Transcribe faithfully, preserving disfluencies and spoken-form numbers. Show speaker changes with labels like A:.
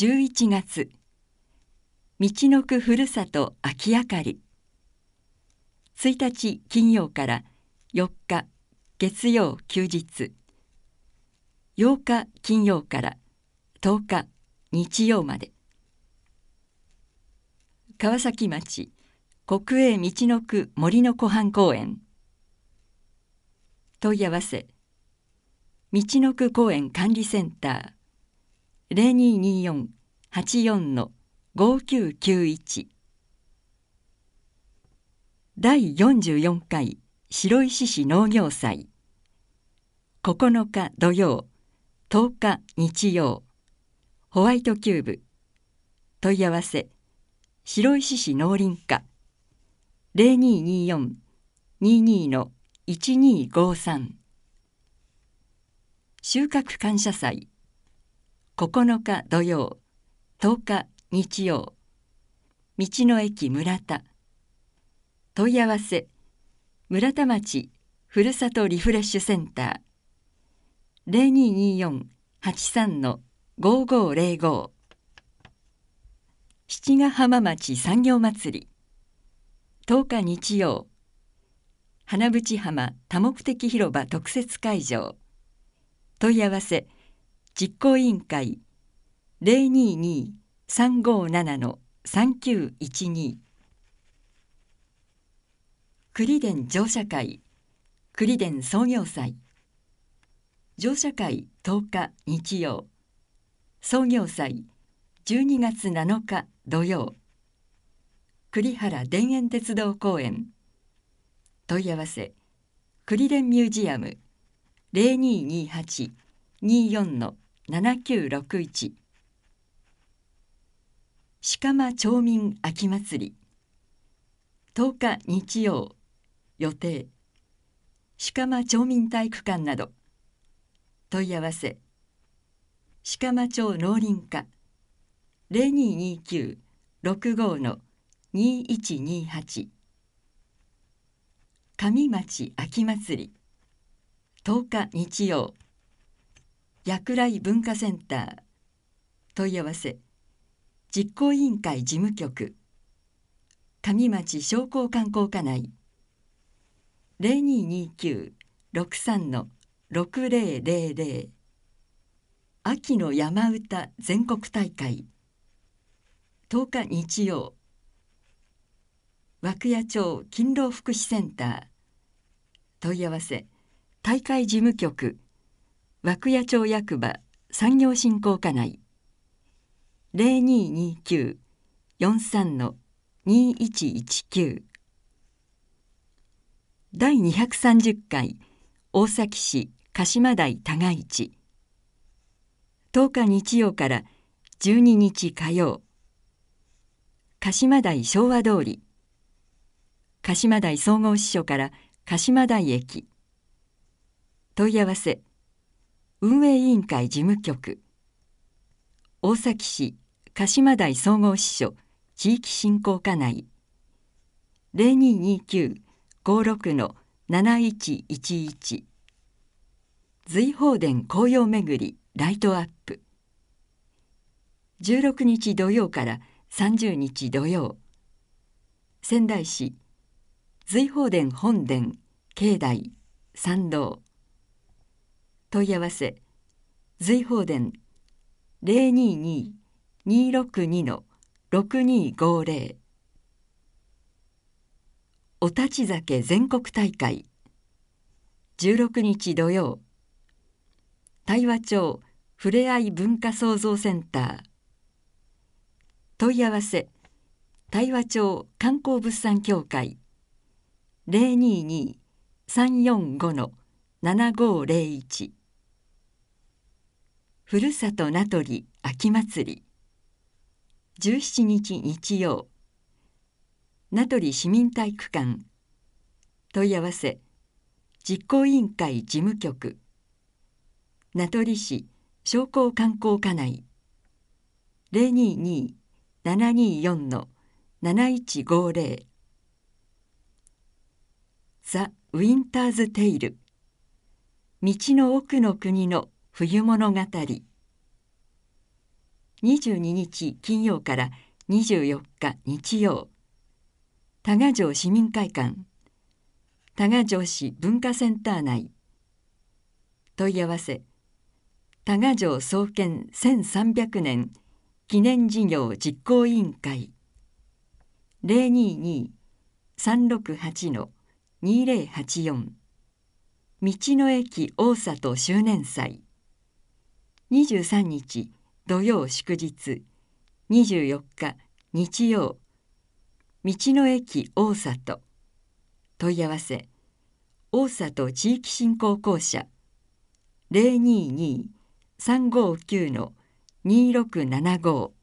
A: じゅういちがつ、みちのくふるさと秋あかり。ついたち金曜からよっか月曜休日、ようか金曜からとおか日曜まで。川崎町国営みちのく森の湖畔公園。問い合わせみちのく公園管理センター ゼロにーにーよん はちよん ごきゅうきゅういち。だいよんじゅうよんかい白石市農業祭。ここのか土曜、とおか日曜。ホワイトキューブ。問い合わせ白石市農林課 ゼロにーにーよん にーにー いちにーごさん。収穫感謝祭。ここのか土曜、とおか日曜。道の駅村田。問い合わせ村田町ふるさとリフレッシュセンター ゼロにーにーよん はちさん ごごゼロご。七ヶ浜町産業まつり。とおか日曜、花淵浜多目的広場特設会場。問い合わせ実行委員会 ゼロにーにーさんごなな さんきゅういちに。栗田乗車会栗田創業祭。乗車会とおか日曜、創業祭じゅうにがつなのか土曜。栗原田園鉄道公園。問い合わせ栗田ミュージアム ゼロにーにーはち にーよん ななきゅうろくいち。鹿間町民秋祭り。とおか日曜、予定鹿間町民体育館など。問い合わせ鹿間町農林課 ゼロにーにーきゅう ろくご にーいちにーはち。上町秋祭り。とおか日曜、薬来文化センター。問い合わせ実行委員会事務局上町商工観光課内 ゼロにーにーきゅう ろくさん ろくゼロゼロゼロ。秋の山歌全国大会。とおか日曜、涌谷町勤労福祉センター。問い合わせ大会事務局涌谷町役場産業振興課内 ゼロにーにーきゅう よんさん にーいちいちきゅう。だいにひゃくさんじゅっかい大崎市鹿島台多賀市。とおか日曜からじゅうににち火曜。鹿島台昭和通り。鹿島台総合支所から鹿島台駅。問い合わせ運営委員会事務局大崎市鹿島台総合支所地域振興課内 ゼロにーにーきゅう ごろく なないちいちいち。瑞鳳殿紅葉めぐりライトアップ。じゅうろくにち土曜からさんじゅうにち土曜。仙台市瑞鳳殿本殿境内参道。問い合わせ瑞鳳殿 ゼロにーにー にーろくに ろくにーごゼロ。お立ち酒全国大会。じゅうろくにち土曜、大和町ふれあい文化創造センター。問い合わせ大和町観光物産協会 ゼロにーにー さんよんご ななごゼロいち。ふるさと名取秋祭り。じゅうしちにち日曜、名取市民体育館。問い合わせ実行委員会事務局名取市商工観光課内 ゼロにーにー ななにーよん なないちごゼロ。ザ・ウィンターズ・テイル。道の奥の国の冬物語。 にじゅうににち金曜からにじゅうよっか日曜。多賀城市民会館、多賀城市文化センター内。問い合わせ、多賀城創建せんさんびゃくねん記念事業実行委員会 ゼロにーにーさんろくはちのにーぜろはちよん。道の駅大里周年祭。にじゅうさんにち土曜祝日、にじゅうよっか日曜。道の駅大里。問い合わせ、大里地域振興公社 ゼロにーにーさんごきゅうのにーろくななご。